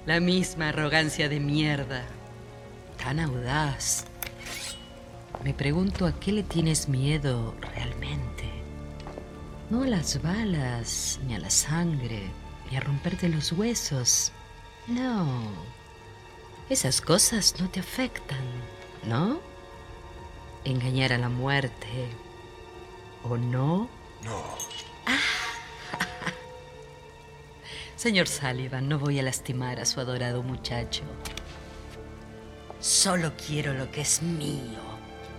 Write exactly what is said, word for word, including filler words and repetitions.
La misma arrogancia de mierda. Tan audaz. Me pregunto a qué le tienes miedo realmente. No a las balas, ni a la sangre, ni a romperte los huesos. No. Esas cosas no te afectan, ¿no? Engañar a la muerte. ¿O no? No. Señor Sullivan, no voy a lastimar a su adorado muchacho. Solo quiero lo que es mío.